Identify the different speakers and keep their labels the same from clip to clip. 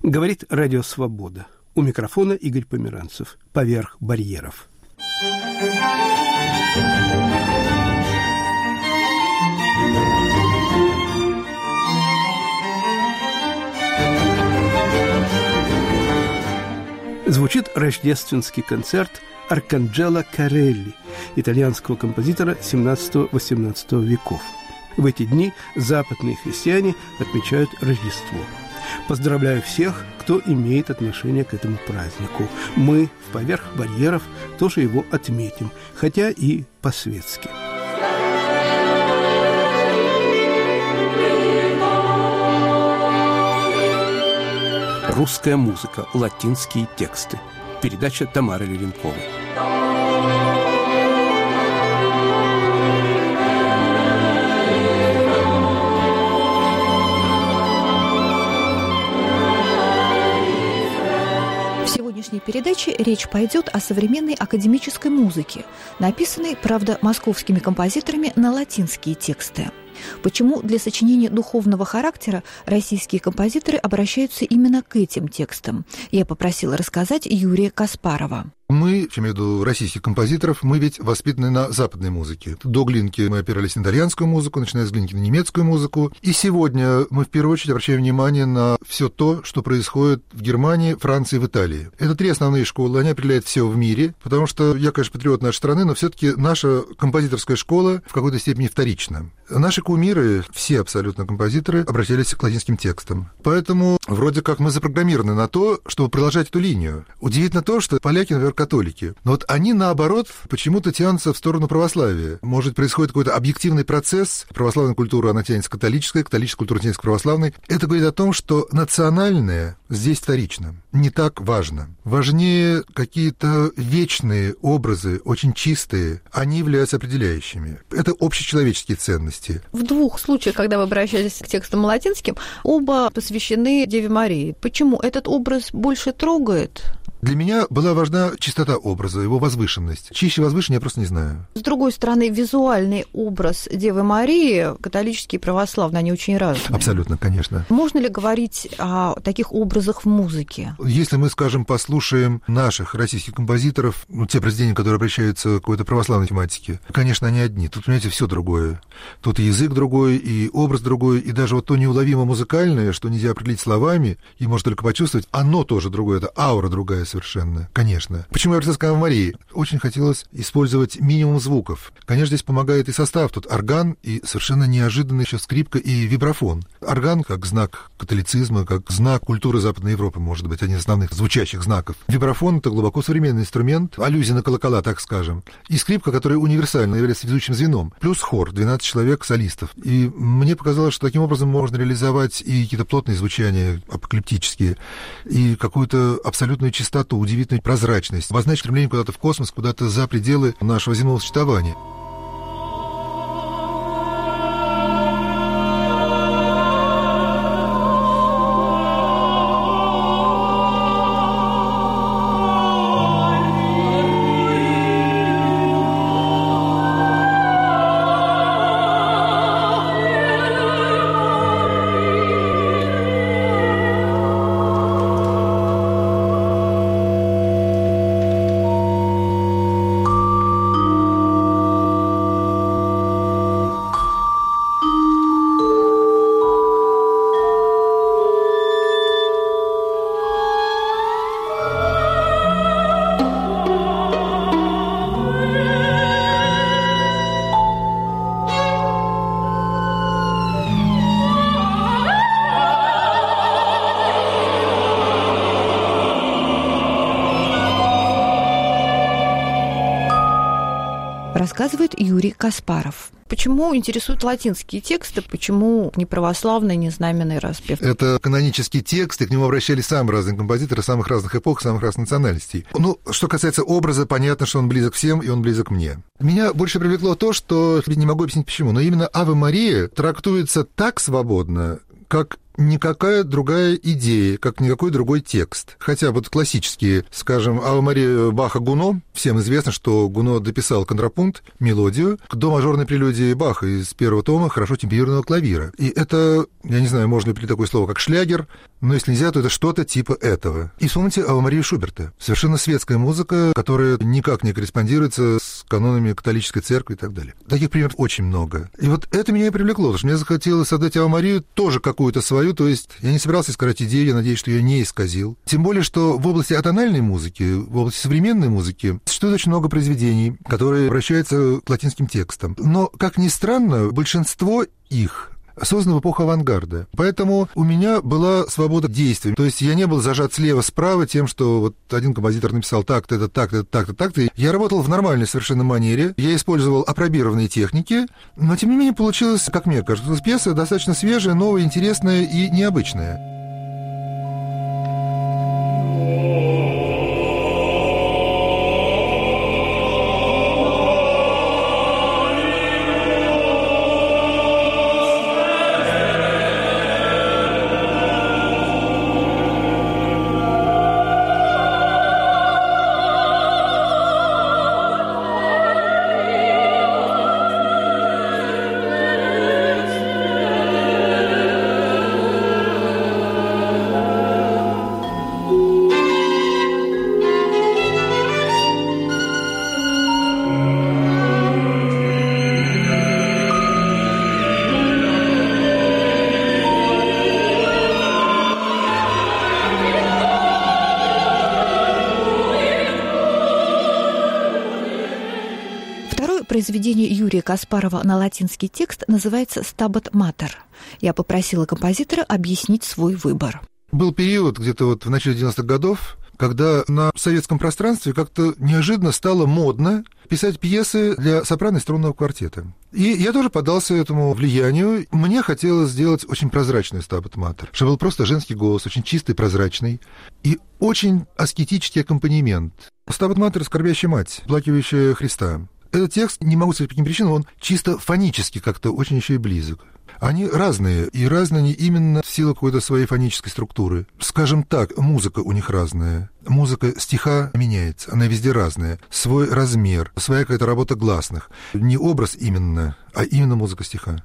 Speaker 1: Говорит Радио Свобода. У микрофона Игорь Померанцев. Поверх барьеров. Звучит рождественский концерт Арканджело Корелли, итальянского композитора XVII-XVIII веков. В эти дни западные христиане отмечают Рождество. Поздравляю всех, кто имеет отношение к этому празднику. Мы в «Поверх барьеров» тоже его отметим, хотя и по-светски. Русская музыка, латинские тексты. Передача Тамары Леренковой.
Speaker 2: В сегодняшней передаче речь пойдет о современной академической музыке, написанной, правда, московскими композиторами на латинские тексты. Почему для сочинения духовного характера российские композиторы обращаются именно к этим текстам? Я попросила рассказать Юрия Каспарова.
Speaker 3: Мы, я имею в виду российских композиторов, мы ведь воспитаны на западной музыке. До Глинки мы опирались на итальянскую музыку, начиная с Глинки на немецкую музыку. И сегодня мы в первую очередь обращаем внимание на все то, что происходит в Германии, Франции и в Италии. Это три основные школы, они определяют все в мире, потому что я, конечно, патриот нашей страны, но все-таки наша композиторская школа в какой-то степени вторична. Наши кумиры, все абсолютно композиторы, обращались к латинским текстам. Поэтому вроде как мы запрограммированы на то, чтобы продолжать эту линию. Удивительно то, что поляки, например, католики. Но вот они, наоборот, почему-то тянутся в сторону православия. Может, происходит какой-то объективный процесс. Православная культура, она тянется к католической, католическая культура тянется к православной. Это говорит о том, что национальное здесь вторично. Не так важно. Важнее какие-то вечные образы, очень чистые. Они являются определяющими. Это общечеловеческие ценности.
Speaker 2: В двух случаях, когда вы обращались к текстам латинским, оба посвящены Деве Марии. Почему этот образ больше трогает?
Speaker 3: Для меня была важна чистота образа, его возвышенность. Чище возвышеннее я просто не знаю.
Speaker 2: С другой стороны, визуальный образ Девы Марии, католический и православный, они очень разные.
Speaker 3: Абсолютно, конечно.
Speaker 2: Можно ли говорить о таких образах в музыке?
Speaker 3: Если мы, скажем, послушаем наших российских композиторов, те произведения, которые обращаются к какой-то православной тематике, конечно, они одни. Тут, понимаете, все другое. Тут и язык другой, и образ другой, и даже вот то неуловимо музыкальное, что нельзя определить словами, и можно только почувствовать, оно тоже другое, это аура другая совершенно, конечно. Почему я обратился к Аве Марии? Очень хотелось использовать минимум звуков. Конечно, здесь помогает и состав. Тут орган и совершенно неожиданно еще скрипка и вибрафон. Орган как знак католицизма, как знак культуры Западной Европы, может быть, один из основных звучащих знаков. Вибрафон — это глубоко современный инструмент, аллюзия на колокола, так скажем. И скрипка, которая универсально является ведущим звеном. Плюс хор, 12 человек солистов. И мне показалось, что таким образом можно реализовать и какие-то плотные звучания апокалиптические, и какую-то абсолютную чистоту, удивительную прозрачность, обозначить стремление куда-то в космос, куда-то за пределы нашего земного существования.
Speaker 2: Рассказывает Юрий Каспаров. Почему интересуют латинские тексты, почему не православный, не знаменный распев?
Speaker 3: Это канонический текст, и к нему обращались самые разные композиторы самых разных эпох, самых разных национальностей. Ну, что касается образа, понятно, что он близок всем, и он близок мне. Меня больше привлекло то, что, не могу объяснить почему, но именно «Аве Мария» трактуется так свободно, как никакая другая идея, как никакой другой текст. Хотя вот классические, скажем, «Ава Мария» Баха Гуно, всем известно, что Гуно дописал контрапункт, мелодию к до-мажорной прелюдии Баха из первого тома хорошо темперированного клавира. И это, я не знаю, можно ли такое слово, как шлягер, но если нельзя, то это что-то типа этого. И вспомните «Ава Марию» Шуберта. Совершенно светская музыка, которая никак не корреспондируется с канонами католической церкви и так далее. Таких примеров очень много. И вот это меня и привлекло, потому что мне захотелось создать «Ава Марию» тоже какую-то свою, то есть я не собирался искать идею, я надеюсь, что ее не исказил. Тем более, что в области атональной музыки, в области современной музыки существует очень много произведений, которые обращаются к латинским текстам. Но, как ни странно, большинство их создано в эпоху авангарда. Поэтому у меня была свобода действий. То есть я не был зажат слева-справа тем, что вот один композитор написал так-то, это так-то, это так-то, так-то. Я работал в нормальной совершенно манере. Я использовал апробированные техники, но тем не менее получилось, как мне кажется, пьеса достаточно свежая, новая, интересная и необычная.
Speaker 2: Произведение Юрия Каспарова на латинский текст называется «Стабат Матер». Я попросила композитора объяснить свой выбор.
Speaker 3: Был период где-то вот в начале 90-х годов, когда на советском пространстве как-то неожиданно стало модно писать пьесы для сопрано и струнного квартета. И я тоже поддался этому влиянию. Мне хотелось сделать очень прозрачный «Стабат Матер», чтобы был просто женский голос, очень чистый, прозрачный, и очень аскетический аккомпанемент. «Стабат Матер» — «Скорбящая мать», плакивающая Христа. Этот текст, не могу сказать по каким причинам, он чисто фонически как-то очень еще и близок. Они разные, и разные они именно в силу какой-то своей фонической структуры. Скажем так, музыка у них разная. Музыка стиха меняется, она везде разная. Свой размер, своя какая-то работа гласных. Не образ именно, а именно музыка стиха.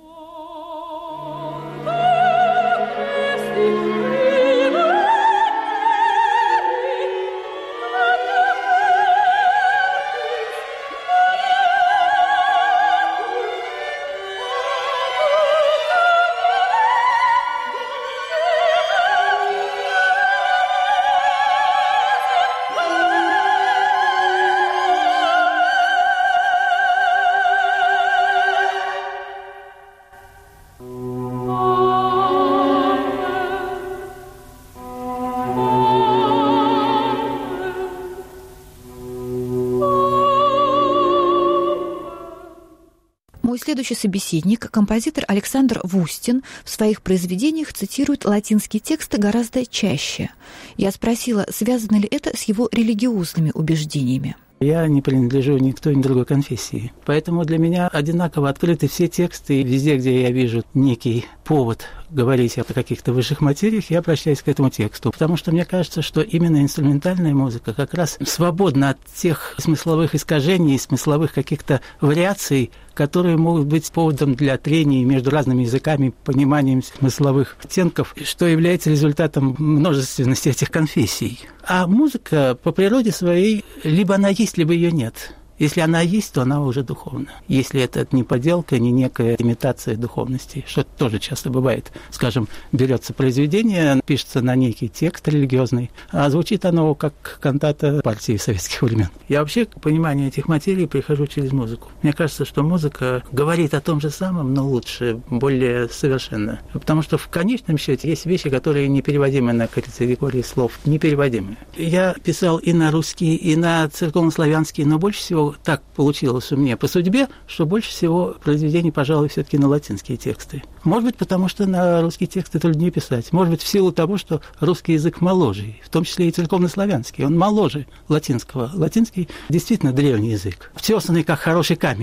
Speaker 2: Мой следующий собеседник, композитор Александр Вустин, в своих произведениях цитирует латинские тексты гораздо чаще. Я спросила, связано ли это с его религиозными убеждениями.
Speaker 4: Я не принадлежу ни к той, ни к другой конфессии. Поэтому для меня одинаково открыты все тексты. И везде, где я вижу некий повод говорить о каких-то высших материях, я обращаюсь к этому тексту. Потому что мне кажется, что именно инструментальная музыка как раз свободна от тех смысловых искажений, смысловых каких-то вариаций, которые могут быть поводом для трений между разными языками, пониманием смысловых оттенков, что является результатом множественности этих конфессий. А музыка по природе своей либо она есть, либо ее нет. Если она есть, то она уже духовна. Если это не подделка, не некая имитация духовности, что тоже часто бывает. Скажем, берется произведение, пишется на некий текст религиозный, а звучит оно как кантата партии советских времен. Я вообще к пониманию этих материй прихожу через музыку. Мне кажется, что музыка говорит о том же самом, но лучше, более совершенно. Потому что в конечном счете есть вещи, которые непереводимы на категории слов, непереводимы. Я писал и на русский, и на церковнославянский, но больше всего так получилось у меня по судьбе, что больше всего произведений, пожалуй, все-таки на латинские тексты. Может быть, потому что на русские тексты труднее писать. Может быть, в силу того, что русский язык моложе, в том числе и церковнославянский. Он моложе латинского. Латинский действительно древний язык, втесанный как хороший камень.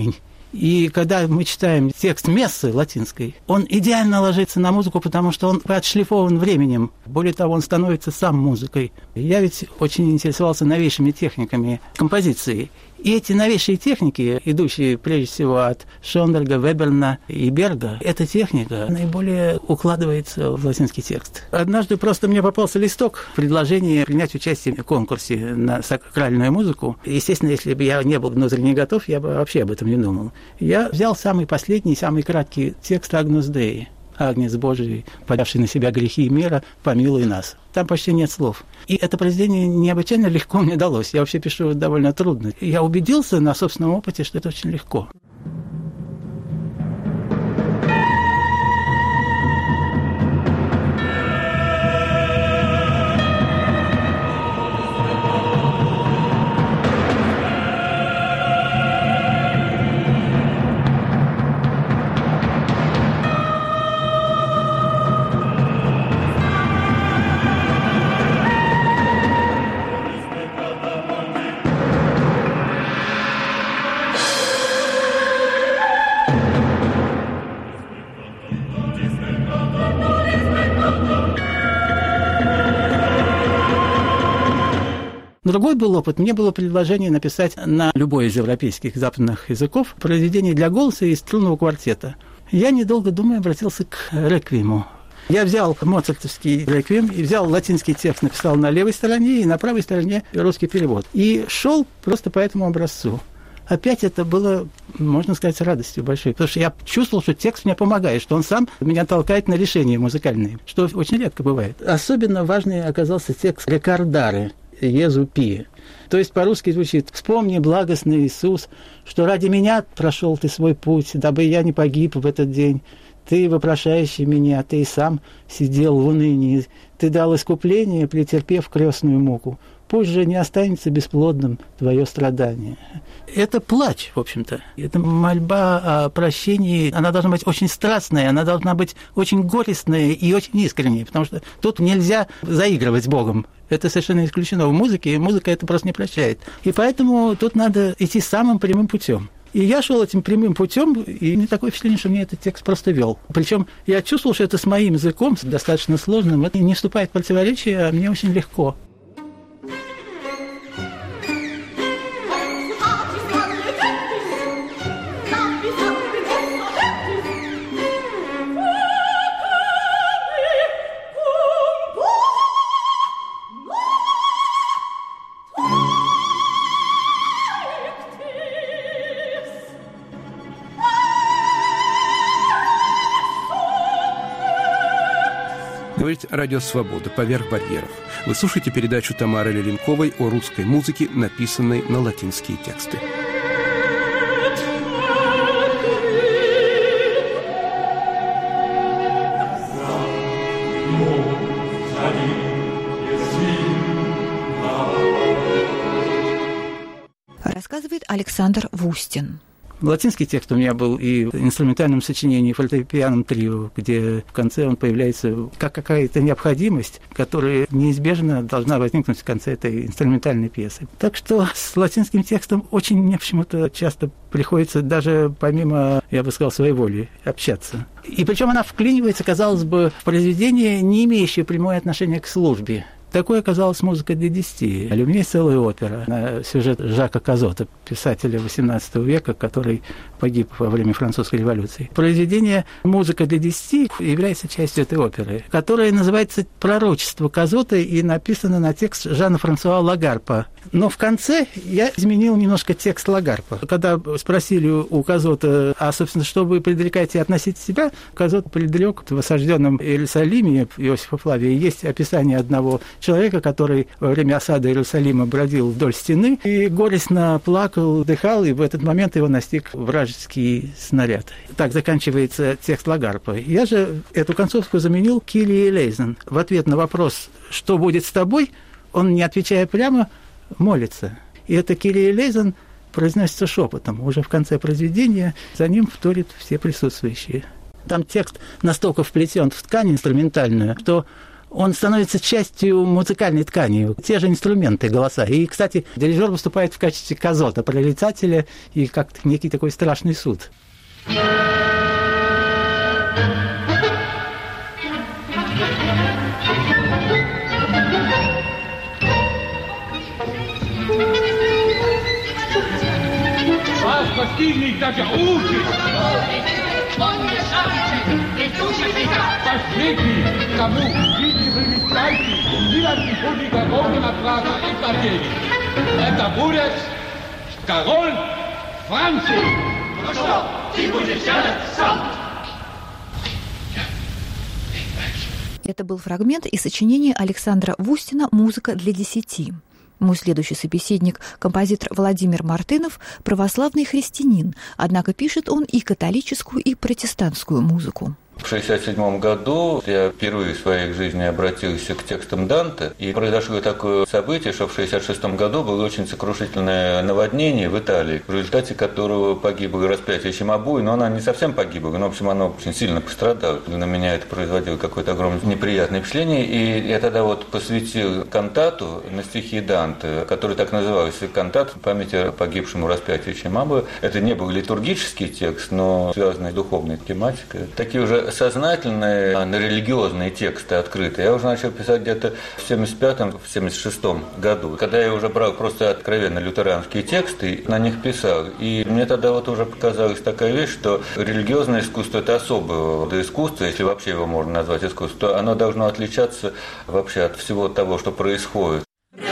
Speaker 4: И когда мы читаем текст мессы латинской, он идеально ложится на музыку, потому что он отшлифован временем. Более того, он становится сам музыкой. Я ведь очень интересовался новейшими техниками композиции. И эти новейшие техники, идущие прежде всего от Шонберга, Веберна и Берга, эта техника наиболее укладывается в латинский текст. Однажды просто мне попался листок предложения принять участие в конкурсе на сакральную музыку. Естественно, если бы я не был внутренне готов, я бы вообще об этом не думал. Я взял самый последний, самый краткий текст «Агнус Деи». «Агнец Божий, подавший на себя грехи мира, помилуй нас». Там почти нет слов. И это произведение необычайно легко мне далось. Я вообще пишу довольно трудно. Я убедился на собственном опыте, что это очень легко. Другой был опыт. Мне было предложение написать на любой из европейских западных языков произведение для голоса и струнного квартета. Я, недолго думая, обратился к реквиему. Я взял моцартовский реквием и взял латинский текст, написал на левой стороне и на правой стороне русский перевод. И шел просто по этому образцу. Опять это было, можно сказать, радостью большой, потому что я чувствовал, что текст мне помогает, что он сам меня толкает на решения музыкальные, что очень редко бывает. Особенно важный оказался текст «Рекордары» «Езу пи». То есть по-русски звучит: «Вспомни, благостный Иисус, что ради меня прошел ты свой путь, дабы я не погиб в этот день. Ты, вопрошающий меня, ты и сам сидел в унынии. Ты дал искупление, претерпев крестную муку. Пусть же не останется бесплодным твое страдание». Это плач, в общем-то. Это мольба о прощении. Она должна быть очень страстная, она должна быть очень горестная и очень искренняя, потому что тут нельзя заигрывать с Богом. Это совершенно исключено в музыке, и музыка это просто не прощает. И поэтому тут надо идти самым прямым путем. И я шел этим прямым путем, и не такое впечатление, что мне этот текст просто вел. Причем я чувствовал, что это с моим языком, достаточно сложным, это не вступает в противоречие, а мне очень легко.
Speaker 1: Говорит Радио Свобода «Поверх барьеров». Вы слушаете передачу Тамары Леленковой о русской музыке, написанной на латинские тексты.
Speaker 2: Рассказывает Александр Вустин.
Speaker 4: Латинский текст у меня был и в инструментальном сочинении, фортепианном трио, где в конце он появляется как какая-то необходимость, которая неизбежно должна возникнуть в конце этой инструментальной пьесы. Так что с латинским текстом очень мне почему-то часто приходится даже помимо, я бы сказал, своей воли общаться. И причем она вклинивается, казалось бы, в произведение, не имеющее прямое отношение к службе. Такой оказалась музыка для 10. У меня есть целая опера на сюжет Жака Казота, писателя XVIII века, который погиб во время французской революции. Произведение «Музыка для 10» является частью этой оперы, которая называется «Пророчество Казота» и написана на текст Жана-Франсуа Лагарпа. Но в конце я изменил немножко текст Лагарпа. Когда спросили у Казота, а, собственно, что вы предрекаете относить себя, Казот предрек в осажденном Иерусалиме Иосифа Флавия. Есть описание одного человека, который во время осады Иерусалима бродил вдоль стены и горестно плакал, дыхал, и в этот момент его настиг вражеский снаряд. Так заканчивается текст Лагарпа. Я же эту концовку заменил «Kyrie eleison». В ответ на вопрос «Что будет с тобой?», он, не отвечая прямо, молится. И это «Kyrie eleison» произносится шепотом. Уже в конце произведения за ним вторят все присутствующие. Там текст настолько вплетен в ткань инструментальную, что он становится частью музыкальной ткани, те же инструменты, голоса. И, кстати, дирижер выступает в качестве казота, прорицателя и как-то некий такой страшный суд.
Speaker 5: Постигни, даже учись! Последний, кому видите вы мечтаете, девятый путник Ровна Прага и Портери. Это будет король Франции. Ну что, ты будешь делать сам?
Speaker 2: Это был фрагмент из сочинения Александра Вустина «Музыка для 10». Мой следующий собеседник, композитор Владимир Мартынов, православный христианин, однако пишет он и католическую, и протестантскую музыку.
Speaker 6: В 1967 году я впервые в своей жизни обратился к текстам Данте, и произошло такое событие, что в 1966 году было очень сокрушительное наводнение в Италии, в результате которого погибло распятие Чимабуи, но она не совсем погибла, но, в общем, она очень сильно пострадала. На меня это производило какое-то огромное неприятное впечатление, и я тогда вот посвятил кантату на стихи Данте, который так назывался, кантат в памяти о погибшему распятию Чимабуи. Это не был литургический текст, но связанный с духовной тематикой. Такие уже сознательные, религиозные тексты открытые я уже начал писать где-то в 1975-1976 году, когда я уже брал просто откровенно лютеранские тексты и на них писал. И мне тогда вот уже показалась такая вещь, что религиозное искусство – это особое рода искусство, если вообще его можно назвать искусством, оно должно отличаться вообще от всего того, что происходит.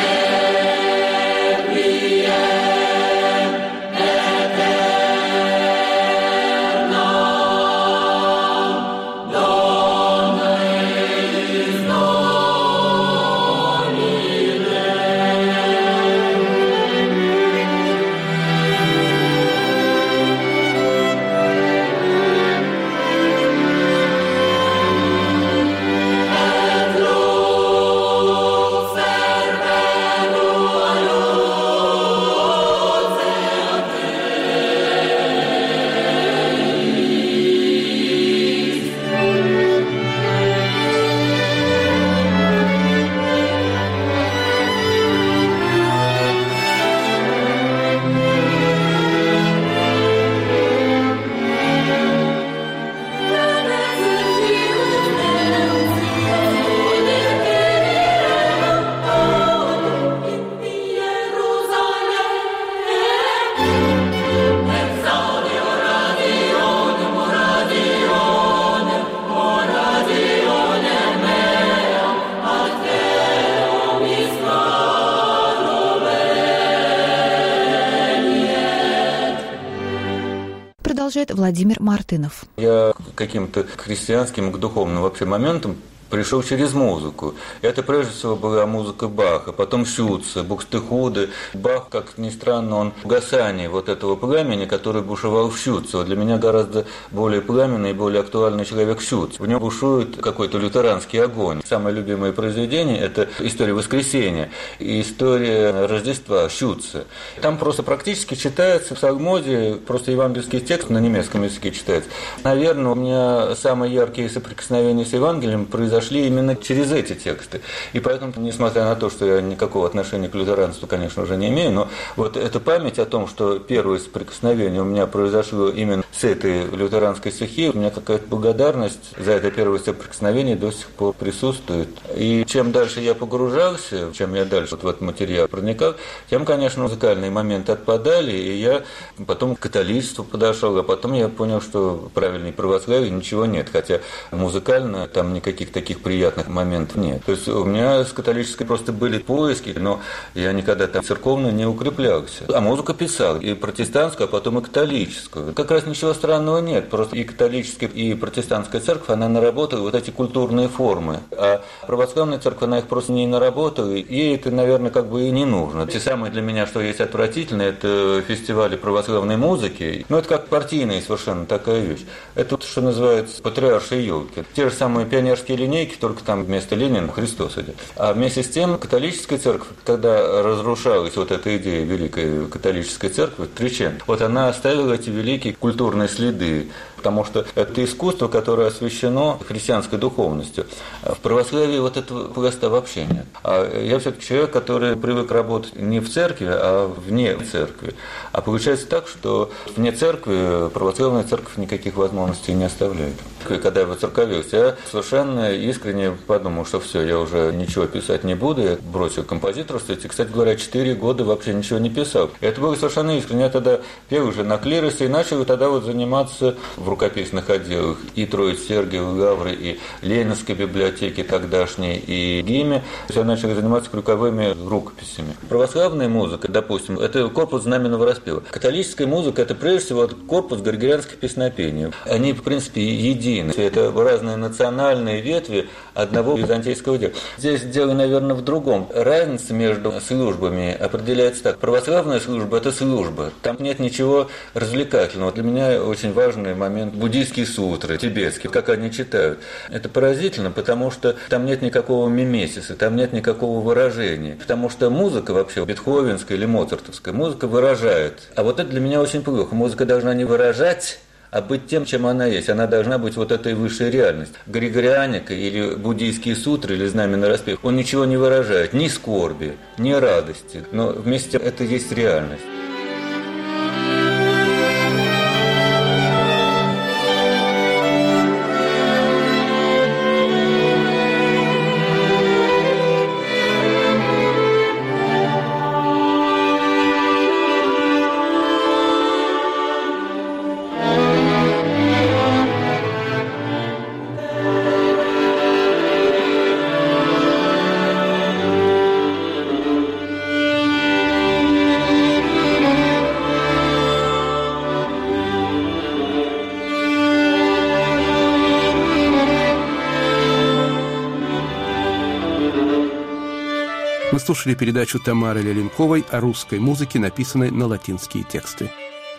Speaker 2: Продолжает Владимир Мартынов.
Speaker 6: Я к каким-то христианским, к духовным вообще моментам пришел через музыку. Это прежде всего была музыка Баха, потом Шюца, Букстехуде. Бах, как ни странно, он угасание вот этого пламени, который бушевал в Шюце. Вот для меня гораздо более пламенный и более актуальный человек Шюц. В нем бушует какой-то лютеранский огонь. Самое любимое произведение – это «История воскресения» и «История Рождества» Шюца. Там просто практически читается в псалмоде, просто евангельский текст на немецком языке читается. Наверное, у меня самые яркие соприкосновения с Евангелием произошли именно через эти тексты. И поэтому, несмотря на то, что я никакого отношения к лютеранству, конечно, уже не имею, но вот эта память о том, что первое соприкосновение у меня произошло именно с этой лютеранской стихией, у меня какая-то благодарность за это первое соприкосновение до сих пор присутствует. И чем дальше я погружался, чем я дальше вот в этот материал проникал, тем, конечно, музыкальные моменты отпадали, и я потом к католичеству подошел, а потом я понял, что правильной православия ничего нет, хотя музыкально там никаких таких приятных моментов нет. То есть у меня с католической просто были поиски, но я никогда там церковно не укреплялся. А музыку писал и протестантскую, а потом и католическую. Как раз ничего странного нет. Просто и католическая, и протестантская церковь, она наработала вот эти культурные формы. А православная церковь, она их просто не наработала, и ей это, наверное, как бы и не нужно. И самое для меня, что есть отвратительно, это фестивали православной музыки. Ну, это как партийная совершенно такая вещь. Это вот, что называется, патриаршие елки. Те же самые пионерские линейки, только там вместо Ленина Христос идет. А вместе с тем католическая церковь, когда разрушалась вот эта идея великой католической церкви, Тричен, вот она оставила эти великие культурные следы. потому что это искусство, которое освящено христианской духовностью. В православии вот этого просто вообще нет. А я все-таки человек, который привык работать не в церкви, а вне церкви. А получается так, что вне церкви православная церковь никаких возможностей не оставляет. Когда я воцерковился, я совершенно искренне подумал, что все, я уже ничего писать не буду, я бросил композиторство. И, кстати говоря, 4 года вообще ничего не писал. И это было совершенно искренне. Я тогда пел уже на клиросе и начал тогда вот заниматься в рукописных отделах и Троицы Сергиевой Лавры, и Ленинской библиотеки тогдашней, и ГИМе. Я начал заниматься крюковыми рукописями. Православная музыка, допустим, это корпус знаменного распева. Католическая музыка – это прежде всего корпус григорианских песнопений. Они, в принципе, едины. Это разные национальные ветви одного византийского дела. Здесь дело, наверное, в другом. Разница между службами определяется так. Православная служба – это служба. Там нет ничего развлекательного. Для меня очень важный момент – буддийские сутры, тибетские, как они читают. Это поразительно, потому что там нет никакого мимесиса, там нет никакого выражения. Потому что музыка вообще, бетховенская или моцартовская, музыка выражает. А вот это для меня очень плохо. Музыка должна не выражать, а быть тем, чем она есть. Она должна быть вот этой высшей реальностью. Григорианика или буддийские сутры, или знаменный распев, он ничего не выражает, ни скорби, ни радости. Но вместе это есть реальность.
Speaker 1: Вы слушали передачу Тамары Леленковой о русской музыке, написанной на латинские тексты.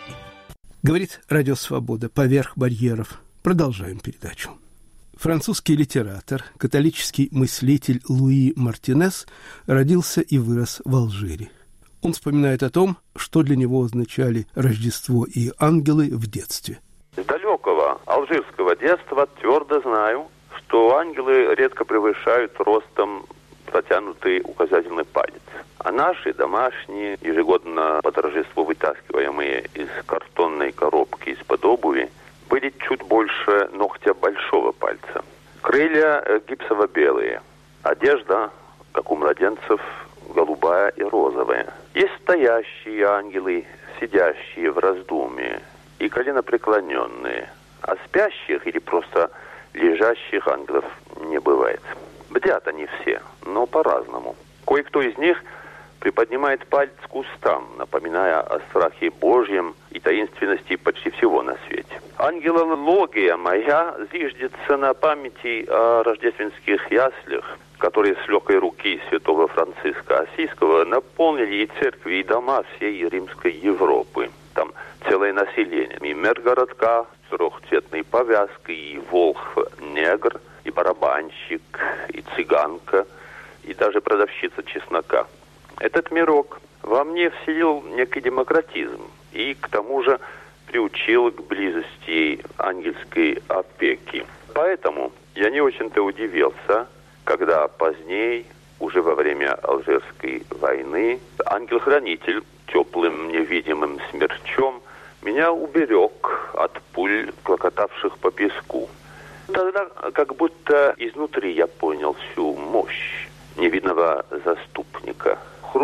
Speaker 1: Говорит Радио Свобода «Поверх барьеров». Продолжаем передачу. Французский литератор, католический мыслитель Луи Мартинес родился и вырос в Алжире. Он вспоминает о том, что для него означали Рождество и ангелы в детстве.
Speaker 7: С далекого алжирского детства твердо знаю, что ангелы редко превышают ростом протянутый указательный палец. А наши домашние, ежегодно по торжеству вытаскиваемые из картонной коробки из-под обуви, были чуть больше ногтя большого пальца. Крылья гипсово-белые, одежда, как у младенцев, голубая и розовая. Есть стоящие ангелы, сидящие в раздумье и коленопреклоненные, а спящих или просто лежащих ангелов не бывает. Бдят они все, но по-разному. Кое-кто из них приподнимает палец к устам, напоминая о страхе Божьем и таинственности почти всего на свете. Ангелология моя зиждется на памяти о рождественских яслях, которые с легкой руки святого Франциска Ассизского наполнили и церкви, и дома всей римской Европы. Там целое население. И мэр городка с трехцветной повязкой, и волхв-негр, и барабанщик, и цыганка, и даже продавщица чеснока. Этот мирок во мне вселил некий демократизм и, к тому же, приучил к близости ангельской опеки. Поэтому я не очень-то удивился, когда позднее, уже во время Алжирской войны, ангел-хранитель теплым невидимым смерчом меня уберег от пуль, клокотавших по песку. Тогда как будто изнутри я понял всю мощь невидного заступника.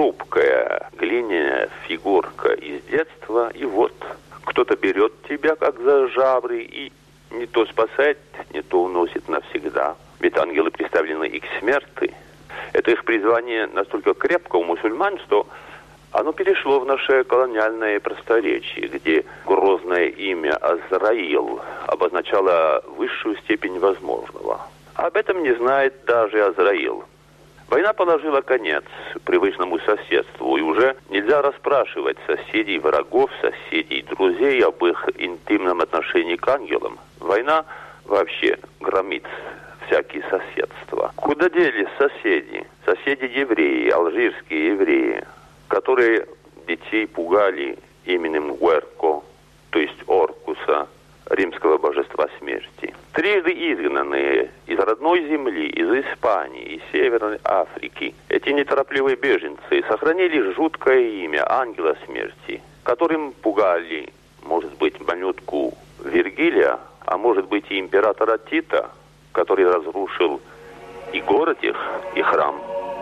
Speaker 7: Хрупкая глиняная фигурка из детства, и вот кто-то берет тебя как за жабры и не то спасает, не то уносит навсегда. Ведь ангелы представлены и к смерти. Это их призвание настолько крепко у мусульман, что оно перешло в наше колониальное просторечие, где грозное имя Азраил обозначало высшую степень возможного. Об этом не знает даже Азраил. Война положила конец привычному соседству, и уже нельзя расспрашивать соседей врагов, соседей друзей об их интимном отношении к ангелам. Война вообще громит всякие соседства. Куда делись соседи? Соседи-евреи, алжирские евреи, которые детей пугали именем Гуэрко, то есть Оркуса, римского божества смерти. Трижды изгнанные из родной земли, из Испании, из Северной Африки, эти неторопливые беженцы сохранили жуткое имя ангела смерти, которым пугали, может быть, малютку Вергилия, а может быть и императора Тита, который разрушил и город их, и храм.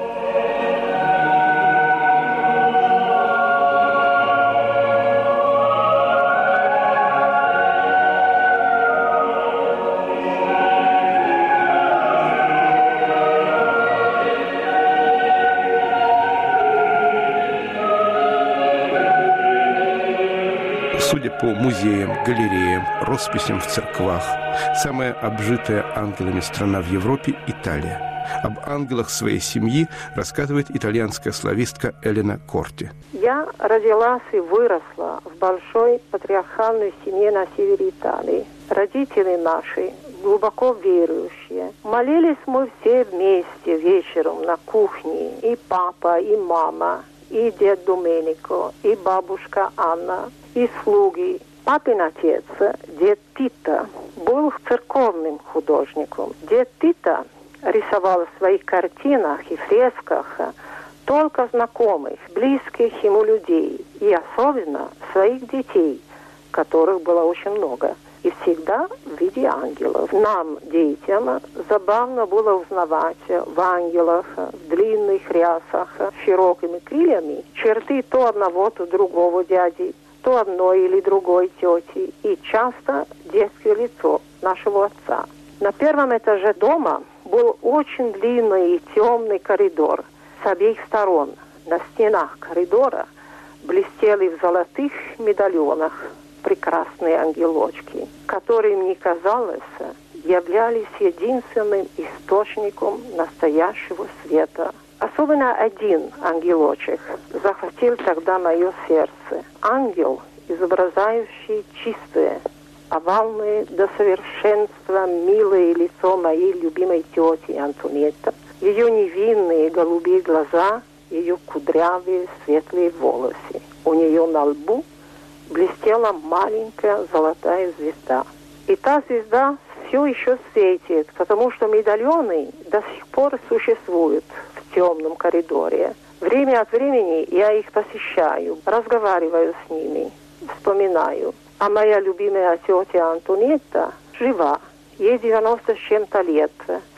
Speaker 1: Судя по музеям, галереям, росписям в церквах, самая обжитая ангелами страна в Европе – Италия. Об ангелах своей семьи рассказывает итальянская славистка Элена Корти.
Speaker 8: Я родилась и выросла в большой патриархальной семье на севере Италии. Родители наши глубоко верующие. Молились мы все вместе вечером на кухне. И папа, и мама, и дед Доменико, и бабушка Анна, и слуги. Папин отец, дед Тита, был церковным художником. Дед Тита рисовал в своих картинах и фресках только знакомых, близких ему людей, и особенно своих детей, которых было очень много, и всегда в виде ангелов. Нам, детям, забавно было узнавать в ангелах, в длинных рясах, с широкими крыльями, черты то одного, то другого дяди, то одной или другой тети, и часто детское лицо нашего отца. На первом этаже дома был очень длинный и темный коридор. С обеих сторон на стенах коридора блестели в золотых медальонах прекрасные ангелочки, которые, мне казалось, являлись единственным источником настоящего света. Особенно один ангелочек захватил тогда мое сердце. Ангел, изображающий чистое, овальное до совершенства милое лицо моей любимой тети Антонетты, ее невинные голубые глаза, ее кудрявые светлые волосы. У нее на лбу блестела маленькая золотая звезда. И та звезда все еще светит, потому что медальоны до сих пор существуют в темном коридоре. Время от времени я их посещаю, разговариваю с ними, вспоминаю. А моя любимая тетя Антонетта жива, ей 90 с чем-то лет.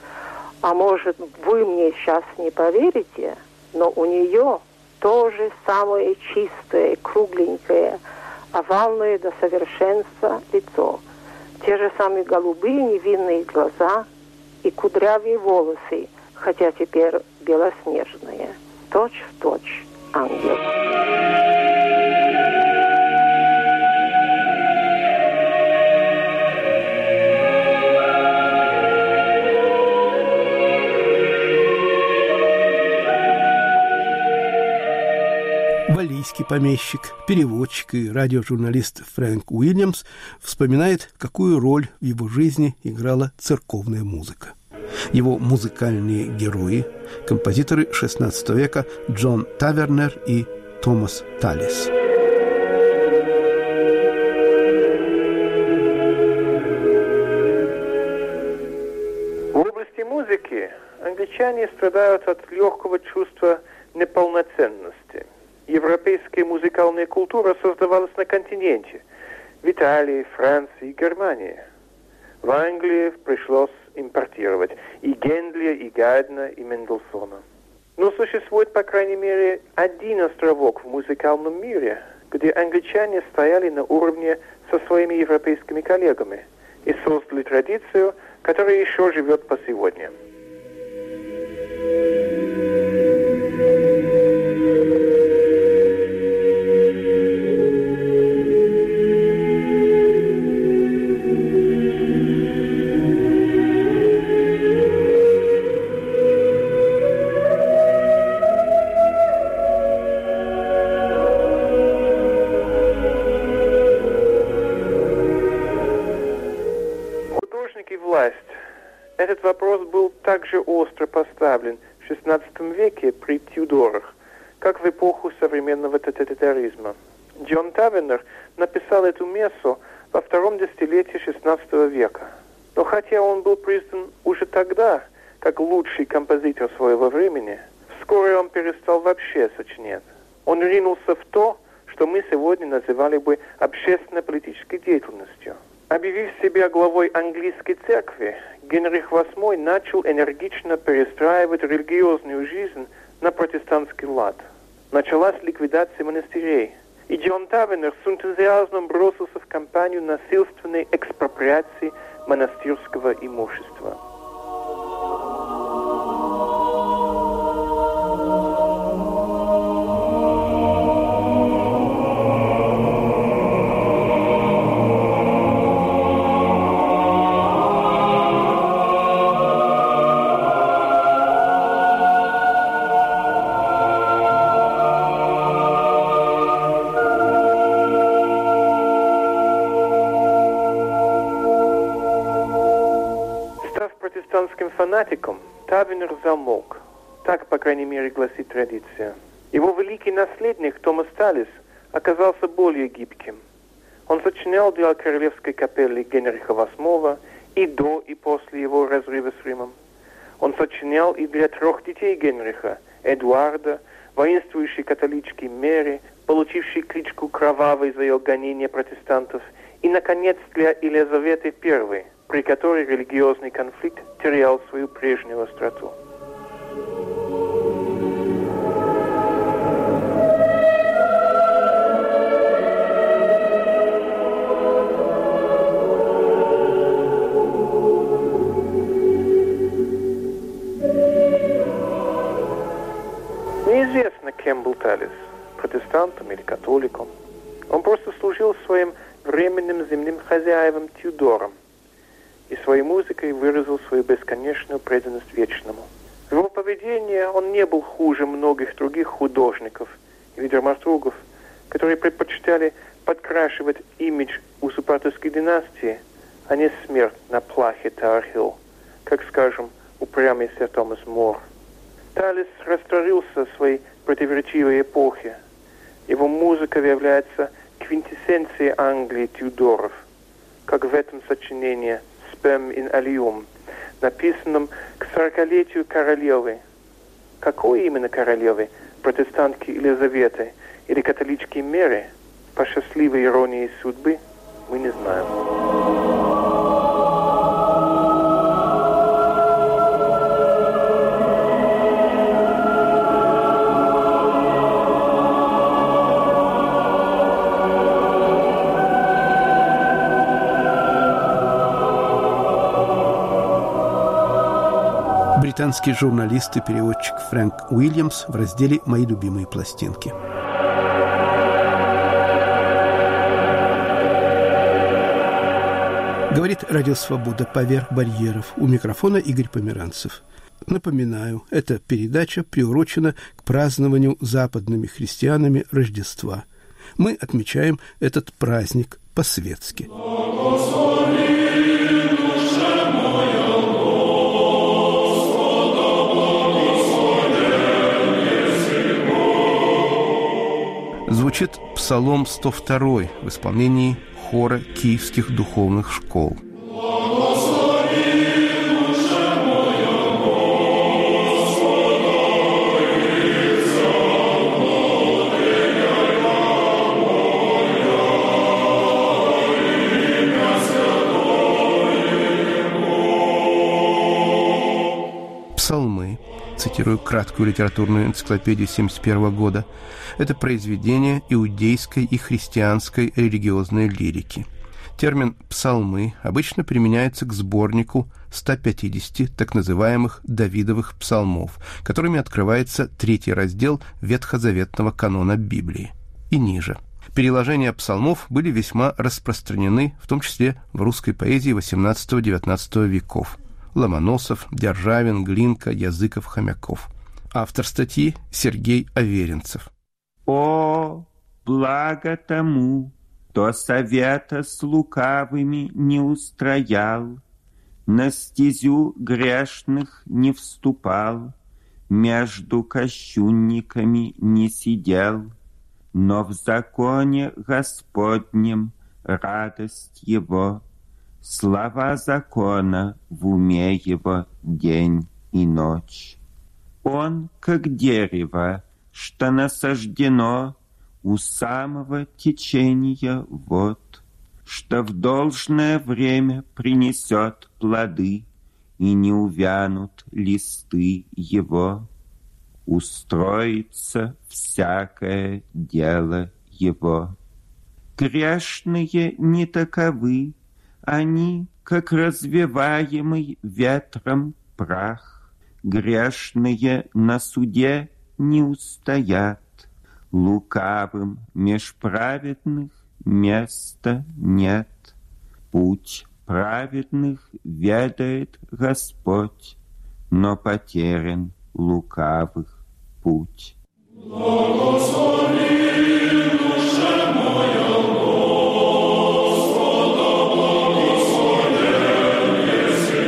Speaker 8: А может, вы мне сейчас не поверите, но у нее то же самое чистое, кругленькое, овальное до совершенства лицо. Те же самые голубые невинные глаза и кудрявые волосы, хотя теперь белоснежные. Точь в точь ангел.
Speaker 1: Валлийский помещик, переводчик и радиожурналист Фрэнк Уильямс вспоминает, какую роль в его жизни играла церковная музыка. Его музыкальные герои – композиторы XVI века Джон Тавернер и Томас Талис.
Speaker 9: В области музыки англичане страдают от легкого чувства неполноценности. Европейская музыкальная культура создавалась на континенте – в Италии, Франции и Германии. В Англии пришлось импортировать и Генделя, и Гайдна, и Мендельсона. Но существует, по крайней мере, один островок в музыкальном мире, где англичане стояли на уровне со своими европейскими коллегами и создали традицию, которая еще живет по сегодня. Этот вопрос был также остро поставлен в XVI веке при Тюдорах, как в эпоху современного тоталитаризма. Джон Тавернер написал эту мессу во втором десятилетии XVI века. Но хотя он был признан уже тогда как лучший композитор своего времени, вскоре он перестал вообще сочинять. Он ринулся в то, что мы сегодня называли бы общественно-политической деятельностью. Объявив себя главой английской церкви, Генрих VIII начал энергично перестраивать религиозную жизнь на протестантский лад. Началась ликвидация монастырей, и Джон Тавенер с энтузиазмом бросился в кампанию насильственной экспроприации монастырского имущества. Фанатиком Тавенер замолк. Так, по крайней мере, гласит традиция. Его великий наследник Томас Талис оказался более гибким. Он сочинял для королевской капеллы Генриха VIII и до, и после его разрыва с Римом. Он сочинял и для 3 детей Генриха, Эдуарда, воинствующей католички Мэри, получившей кличку Кровавой за ее гонение протестантов, и, наконец, для Елизаветы I, при которой религиозный конфликт терял свою прежнюю остроту. Неизвестно, кем был Талис, протестантом или католиком. Он просто служил своим временным земным хозяевам Тюдорам и своей музыкой выразил свою бесконечную преданность вечному. В его поведении он не был хуже многих других художников и драматургов, которые предпочитали подкрашивать имидж узурпаторской династии, а не смерть на плахе Тауэр-Хилл, как, скажем, упрямый сэр Томас Мор. Талис растворился в своей противоречивой эпохе. Его музыка является квинтэссенцией Англии Тюдоров, как в этом сочинении «Spem in Alium», написанном к 40-летию королевы. Какой именно королевы? Протестантки Елизаветы или католички Мэри? По счастливой иронии судьбы мы не знаем.
Speaker 1: Британский журналист и переводчик Фрэнк Уильямс в разделе «Мои любимые пластинки». Говорит Радио Свобода поверх барьеров. У микрофона Игорь Померанцев. Напоминаю, эта передача приурочена к празднованию западными христианами Рождества. Мы отмечаем этот праздник по-светски. Звучит Псалом 102 в исполнении хора Киевских духовных школ. Псалмы, цитирую краткую литературную энциклопедию 1971 года, это произведение иудейской и христианской религиозной лирики. Термин «псалмы» обычно применяется к сборнику 150 так называемых Давидовых псалмов, которыми открывается 3 раздел ветхозаветного канона Библии. И ниже. Переложения псалмов были весьма распространены, в том числе в русской поэзии XVIII-XIX веков. Ломоносов, Державин, Глинка, Языков, Хомяков. Автор статьи Сергей Аверинцев.
Speaker 10: О, благо тому, кто совета с лукавыми не устроял, на стезю грешных не вступал, между кощунниками не сидел, но в законе Господнем радость его, слова закона в уме его день и ночь. Он, как дерево, что насаждено у самого течения вод, что в должное время принесет плоды, и не увянут листы его. Устроится всякое дело его. Грешные не таковы, они, как развеваемый ветром прах. Грешные на суде не устоят, лукавым меж праведных места нет. Путь праведных ведает Господь, но потерян лукавых путь. Благослови душе моя Господа, благословен еси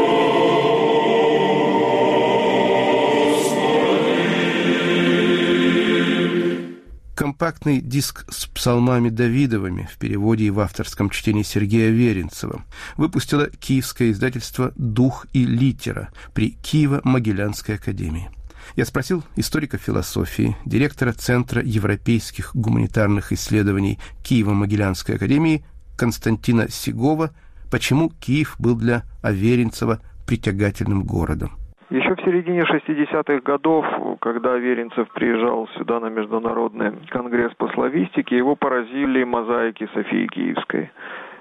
Speaker 10: Господи.
Speaker 1: Компактный диск с псалмами Давидовыми в переводе и в авторском чтении Сергея Веринцева выпустило киевское издательство «Дух и литера» при Киево-Могилянской академии. Я спросил историка философии, директора Центра европейских гуманитарных исследований Киево-Могилянской академии Константина Сигова, почему Киев был для Аверинцева притягательным городом.
Speaker 11: Еще в середине 60-х годов, когда Аверинцев приезжал сюда на Международный конгресс по славистике, его поразили мозаики Софии Киевской.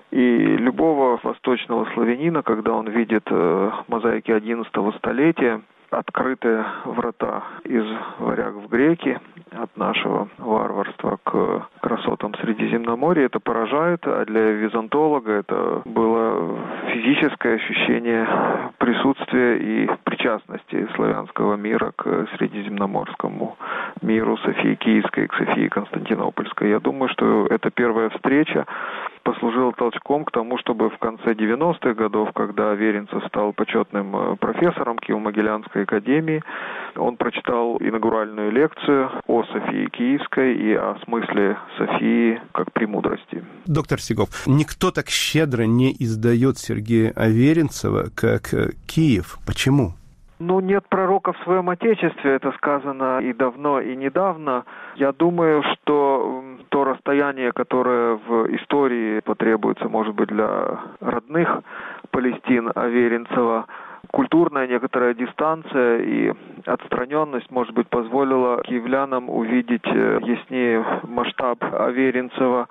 Speaker 11: И любого восточного славянина, когда он видит мозаики XI столетия, открытые врата из варяг в греки, от нашего варварства к красотам Средиземноморья, это поражает, а для византолога это было физическое ощущение присутствия и причастности славянского мира к средиземноморскому миру Софии Киевской, к Софии Константинопольской. Я думаю, что эта первая встреча послужила толчком к тому, чтобы в конце 90-х годов, когда Аверинцев стал почетным профессором Киево-Могилянской академии, он прочитал инаугуральную лекцию о Софии Киевской и о смысле Софии как премудрости.
Speaker 1: Доктор Сигов, никто так щедро не издает Сергея Аверинцева, как Киев. Почему?
Speaker 11: Нет пророка в своем Отечестве, это сказано и давно, и недавно. Я думаю, что то расстояние, которое в истории потребуется, может быть, для родных Палестин Аверинцева, культурная некоторая дистанция и отстраненность, может быть, позволила киевлянам увидеть яснее масштаб Аверинцева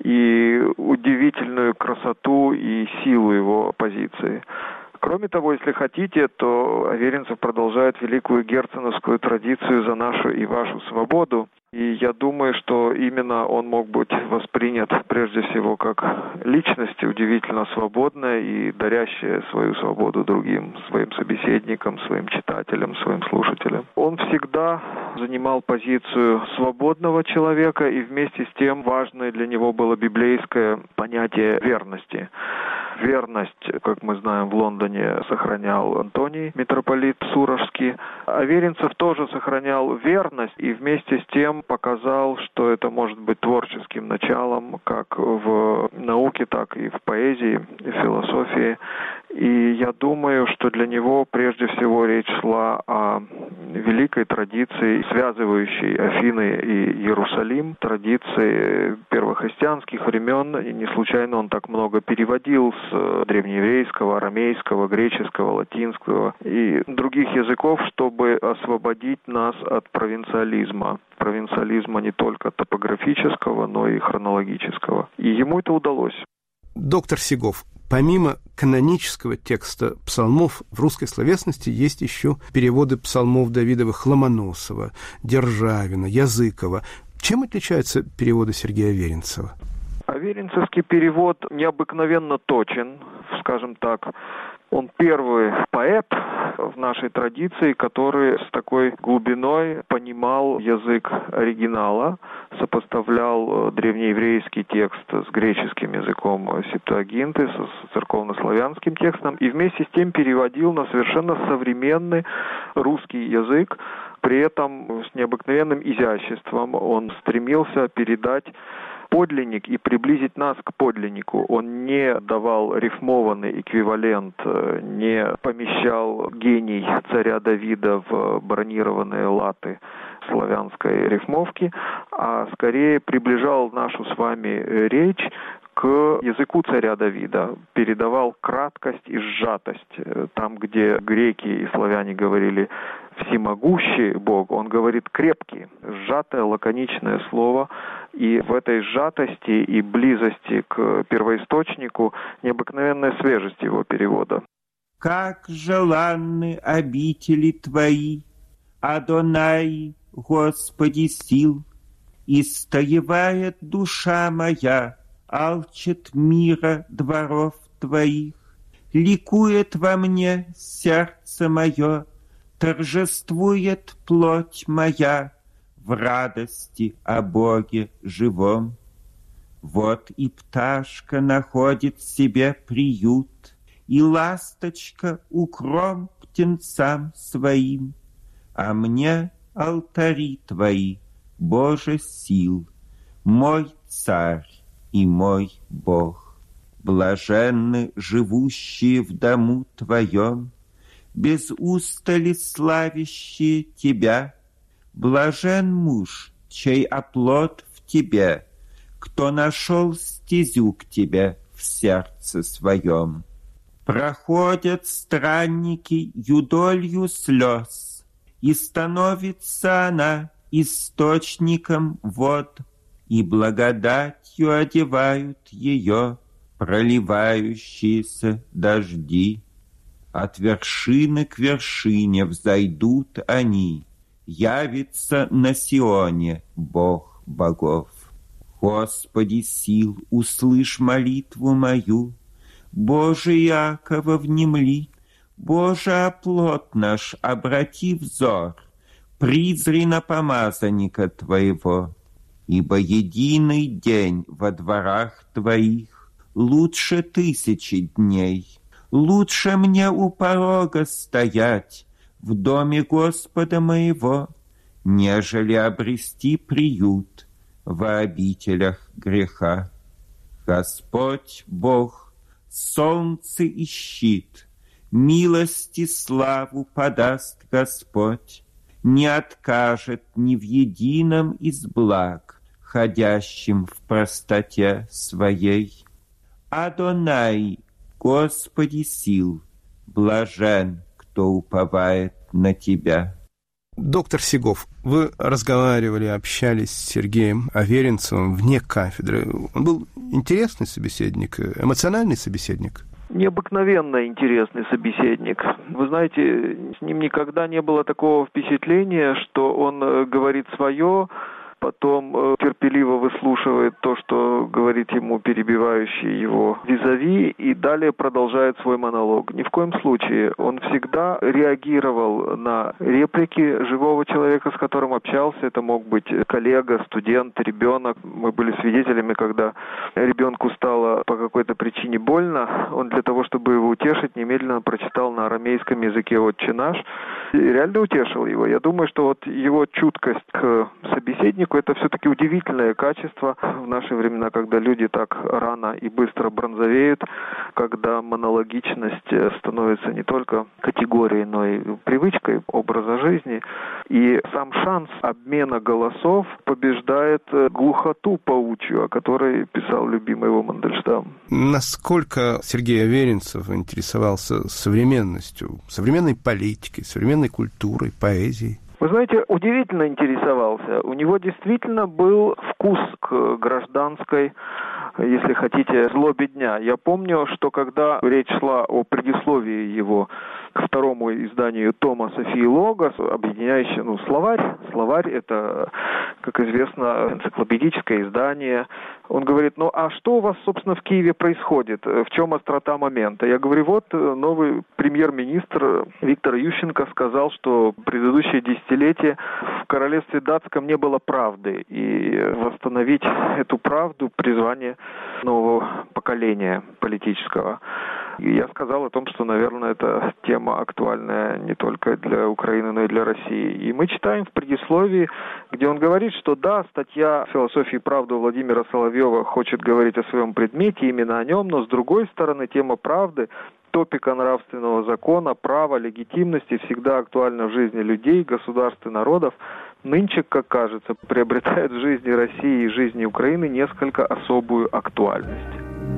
Speaker 11: и удивительную красоту и силу его позиции. Кроме того, если хотите, то Аверинцев продолжает великую герценовскую традицию за нашу и вашу свободу. И я думаю, что именно он мог быть воспринят прежде всего как личность удивительно свободная и дарящая свою свободу другим, своим собеседникам, своим читателям, своим слушателям. Он всегда занимал позицию свободного человека, и вместе с тем важное для него было библейское понятие верности. Верность, как мы знаем, в Лондоне сохранял Антоний, митрополит Суровский. Аверинцев тоже сохранял верность и вместе с тем показал, что это может быть творческим началом как в науке, так и в поэзии, и в философии. И я думаю, что для него прежде всего речь шла о великой традиции, связывающей Афины и Иерусалим, традиции первохристианских времен. И не случайно он так много переводил с древнееврейского, арамейского, греческого, латинского и других языков, чтобы освободить нас от провинциализма. Провинциализма не только топографического, но и хронологического. И ему это удалось.
Speaker 1: Доктор Сигов, помимо канонического текста псалмов, в русской словесности есть еще переводы псалмов Давидовых Ломоносова, Державина, Языкова. Чем отличаются переводы Сергея Аверинцева?
Speaker 11: Аверинцевский перевод необыкновенно точен, скажем так. Он первый поэт в нашей традиции, который с такой глубиной понимал язык оригинала, сопоставлял древнееврейский текст с греческим языком Септуагинты, с церковнославянским текстом, и вместе с тем переводил на совершенно современный русский язык. При этом с необыкновенным изяществом он стремился передать подлинник и приблизить нас к подлиннику. Он не давал рифмованный эквивалент, не помещал гений царя Давида в бронированные латы славянской рифмовки, а скорее приближал нашу с вами речь к языку царя Давида, передавал краткость и сжатость. Там, где греки и славяне говорили «всемогущий Бог», он говорит «крепкий», сжатое, лаконичное слово. И в этой сжатости и близости к первоисточнику необыкновенная свежесть его перевода.
Speaker 10: «Как желанны обители Твои, Адонай, Господи сил, истоевает душа моя, алчит мира дворов Твоих, ликует во мне сердце мое, торжествует плоть моя в радости о Боге живом. Вот и пташка находит себе приют, и ласточка укром птенцам своим, а мне алтари Твои, Боже сил, мой Царь и мой Бог. Блаженны живущие в дому Твоем, без устали славящие Тебя. Блажен муж, чей оплот в Тебе, кто нашел стезю к Тебе в сердце своем. Проходят странники юдолью слез, и становится она источником вод, и благодатью одевают ее проливающиеся дожди. От вершины к вершине взойдут они, явится на Сионе Бог богов. Господи сил, услышь молитву мою, Боже Иакова, внемли, Боже оплот наш, обрати взор, призри на помазанника Твоего, ибо единый день во дворах Твоих лучше 1000 дней. Лучше мне у порога стоять в доме Господа моего, нежели обрести приют во обителях греха. Господь Бог, солнце и щит, милости славу подаст Господь, не откажет ни в едином из благ, ходящим в простоте своей. Адонай, Господи сил, блажен, кто уповает на Тебя.
Speaker 1: Доктор Сегов, вы разговаривали, общались с Сергеем Аверинцевым вне кафедры. Он был интересный собеседник, эмоциональный собеседник?
Speaker 11: Необыкновенно интересный собеседник. Вы знаете, с ним никогда не было такого впечатления, что он говорит свое, потом терпеливо выслушивает то, что говорит ему перебивающий его визави, и далее продолжает свой монолог. Ни в коем случае. Он всегда реагировал на реплики живого человека, с которым общался. Это мог быть коллега, студент, ребенок. Мы были свидетелями, когда ребенку стало по какой-то причине больно. Он для того, чтобы его утешить, немедленно прочитал на арамейском языке «Отче наш» и реально утешил его. Я думаю, что вот его чуткость к собеседнику — это все-таки удивительное качество в наши времена, когда люди так рано и быстро бронзовеют, когда монологичность становится не только категорией, но и привычкой образа жизни. И сам шанс обмена голосов побеждает глухоту паучью, о которой писал любимый его Мандельштам.
Speaker 1: Насколько Сергей Аверинцев интересовался современностью, современной политикой, современной культурой, поэзией?
Speaker 11: Вы знаете, удивительно интересовался. У него действительно был вкус к гражданской, если хотите, злобе дня. Я помню, что когда речь шла о предисловии его к второму изданию тома Софии Логос, объединяющий, словарь. Словарь — это, как известно, энциклопедическое издание. Он говорит, а что у вас, собственно, в Киеве происходит? В чем острота момента? Я говорю, вот новый премьер-министр Виктор Ющенко сказал, что предыдущее десятилетие в королевстве датском не было правды. И восстановить эту правду — призвание нового поколения политического. И я сказал о том, что, наверное, эта тема актуальная не только для Украины, но и для России. И мы читаем в предисловии, где он говорит, что да, статья «Философии правды» Владимира Соловьева хочет говорить о своем предмете, именно о нем, но с другой стороны, тема правды, топика нравственного закона, права, легитимности всегда актуальна в жизни людей, государств и народов. Нынче, как кажется, приобретает в жизни России и жизни Украины несколько особую актуальность.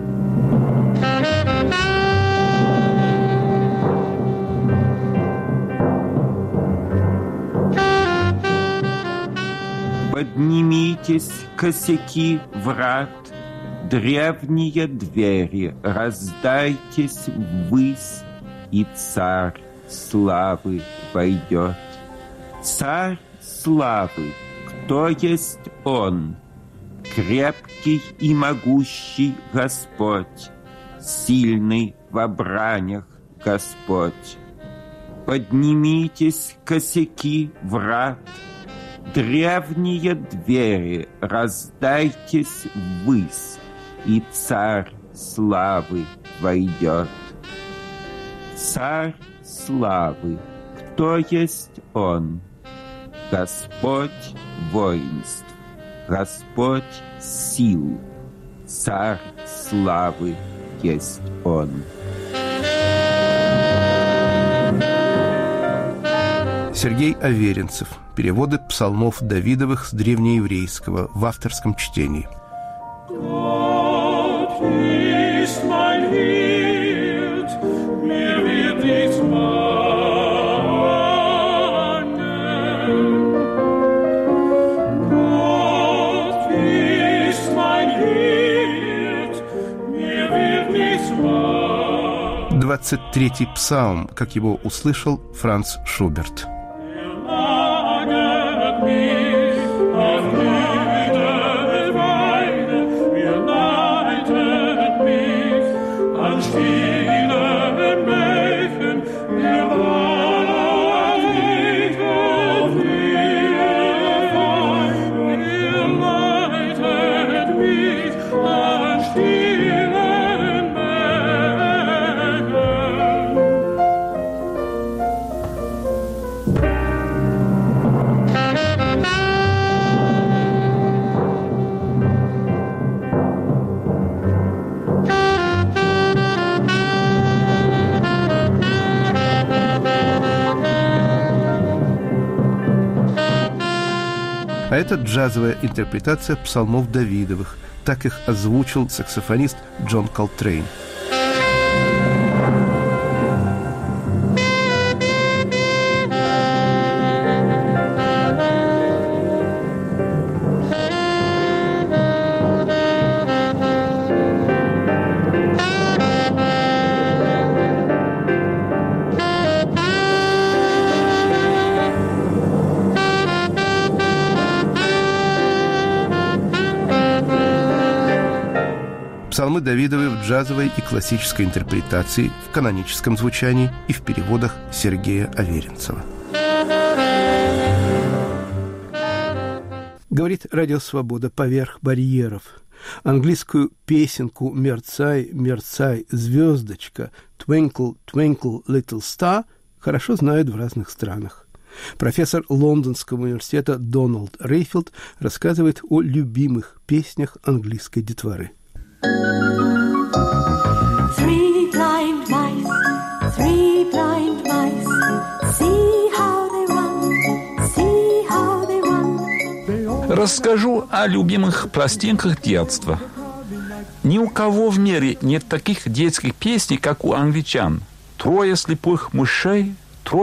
Speaker 10: Поднимитесь, косяки врат, древние двери, раздайтесь ввысь, и царь славы войдет. Царь славы, кто есть он? Крепкий и могущий Господь, сильный во бранях Господь. Поднимитесь, косяки врат, древние двери, раздайтесь ввысь, и царь славы войдет. Царь славы, кто есть он? Господь воинств, Господь сил, царь славы есть он.
Speaker 1: Сергей Аверинцев. Переводы псалмов Давидовых с древнееврейского в авторском чтении. Двадцать третий псалм, как его услышал Франц Шуберт. А это джазовая интерпретация псалмов Давидовых. Так их озвучил саксофонист Джон Колтрейн. Псалмы Давидовы в джазовой и классической интерпретации, в каноническом звучании и в переводах Сергея Аверинцева. Говорит Радио Свобода поверх барьеров. Английскую песенку «Мерцай, мерцай, звездочка», «Twinkle, twinkle, little star» хорошо знают в разных странах. Профессор Лондонского университета Дональд Рейфилд рассказывает о любимых песнях английской детворы.
Speaker 12: Three blind mice, see how they run.
Speaker 13: Расскажу о любимых пластинках детства. Ни у кого в мире нет таких детских песней, как у англичан. Трое слепых мышей,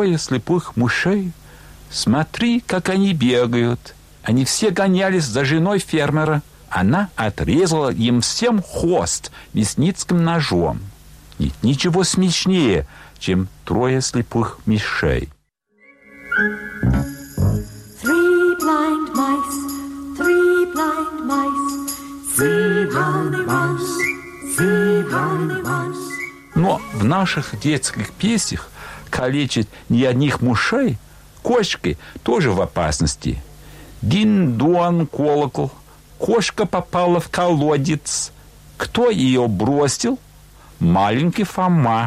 Speaker 13: смотри, как они бегают. Они все гонялись за женой фермера. Она отрезала им всем хвост мясницким ножом. Нет ничего смешнее, чем трое слепых мышей.
Speaker 12: Three blind mice, see how they run.
Speaker 13: Но в наших детских песнях калечить не одних мышей, кошки тоже в опасности. Дин-дуан колокол. Кошка попала в колодец. Кто ее бросил? маленький Фома.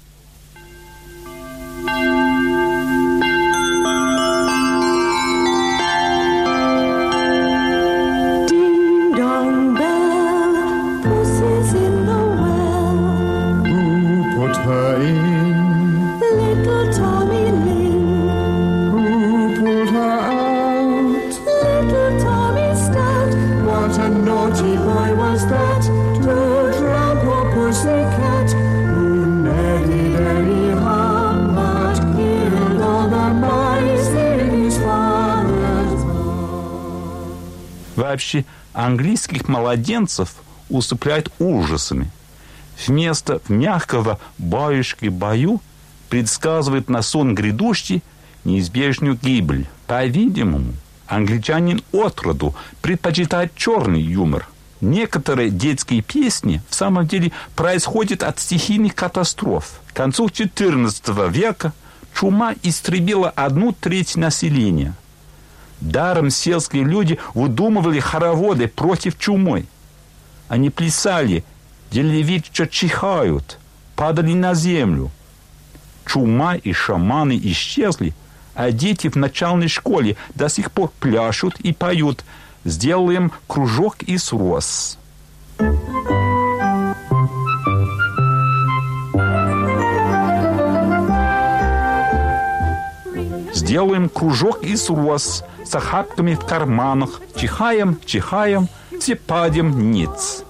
Speaker 13: Вообще английских младенцев усыпляют ужасами. Вместо мягкого баюшки-баю предсказывает на сон грядущий неизбежную гибель. По-видимому, англичанин отроду предпочитает черный юмор. Некоторые детские песни в самом деле происходят от стихийных катастроф. К концу XIV века чума истребила 1/3 населения. Даром сельские люди выдумывали хороводы против чумы. Они плясали, делали вид, что чихают, падали на землю. Чума и шаманы исчезли, а дети в начальной школе до сих пор пляшут и поют «Сделаем кружок из роз». Сделаем кружок из роз с охапками в карманах. Чихаем, чихаем, все падем ниц.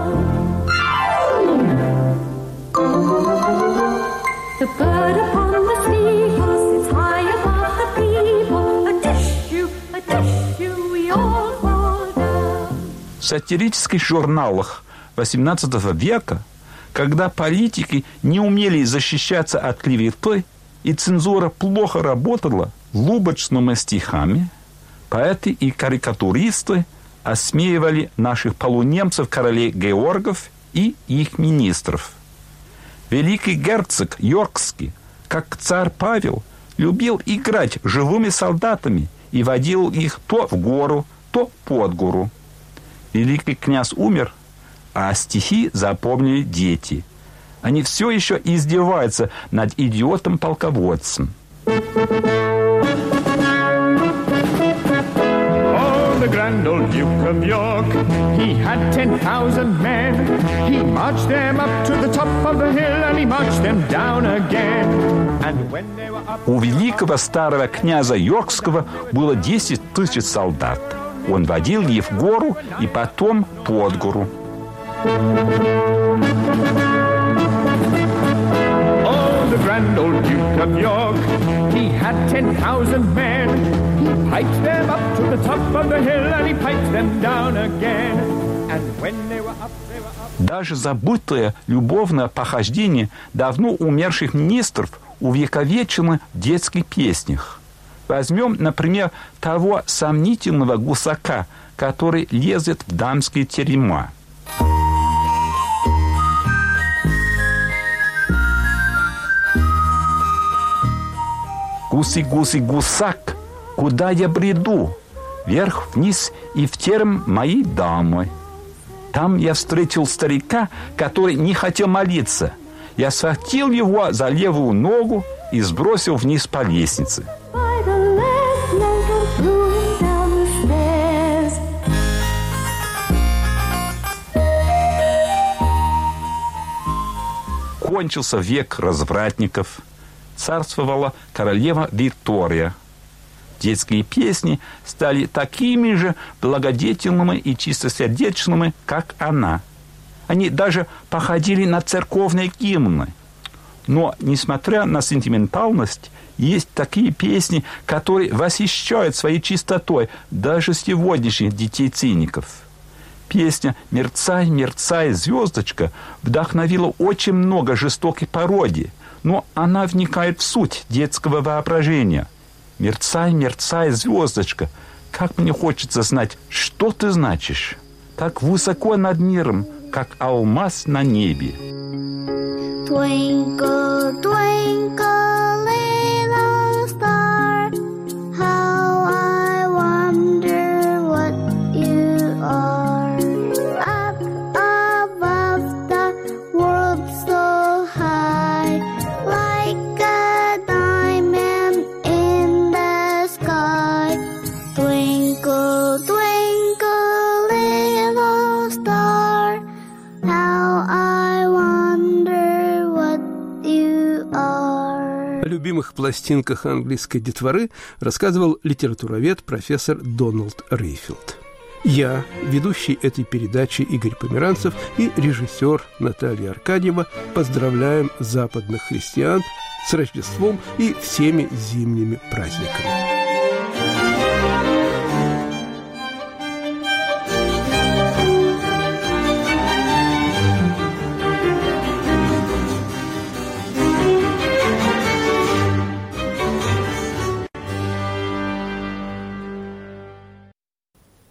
Speaker 13: В сатирических журналах XVIII века, когда политики не умели защищаться от клеветы, и цензура плохо работала, лубочными стихами поэты и карикатуристы осмеивали наших полунемцев, королей Георгов и их министров. Великий герцог Йоркский, как царь Павел, любил играть живыми солдатами и водил их то в гору, то под гору. Великий князь умер, а стихи запомнили дети. Они все еще издеваются над идиотом-полководцем.
Speaker 14: The grand old Duke of York, he had 10,000 men. He marched them up to the top of the hill and he marched them down again. And when they were up...
Speaker 13: У великого старого князя Йоркского было 10 000 солдат. Он водил их в гору и потом под гору.
Speaker 14: The grand old Duke of York, he had 10,000 men. He piped them up to the top of the hill and he piped them down again. And when they were up, they were up.
Speaker 13: Даже забытое любовное похождение давно умерших министров увековечено в детских песнях. Возьмем, например, того сомнительного гусака, который лезет в дамские терема. Гуси-гуси-гусак, куда я бреду? Вверх-вниз и в терем моей дамы. Там я встретил старика, который не хотел молиться. Я схватил его за левую ногу и сбросил вниз по лестнице. Кончился век развратников. Царствовала королева Виктория. Детские песни стали такими же благодетельными и чистосердечными, как она. Они даже походили на церковные гимны. Но, несмотря на сентиментальность, есть такие песни, которые восхищают своей чистотой даже сегодняшних детей-циников. Песня «Мерцай, мерцай, звездочка» вдохновила очень много жестоких пародий, но она вникает в суть детского воображения. «Мерцай, мерцай, звездочка», как мне хочется знать, что ты значишь. Так высоко над миром, как алмаз на небе.
Speaker 12: Twinkle, twinkle, little star, how I wonder what you are. Up above the world so Twinkle, twinkle, little star, how I wonder what you are.
Speaker 1: О любимых пластинках английской детворы рассказывал литературовед профессор Дональд Рейфилд. Я, ведущий этой передачи Игорь Померанцев и режиссер Наталья Аркадьева поздравляем западных христиан с Рождеством и всеми зимними праздниками.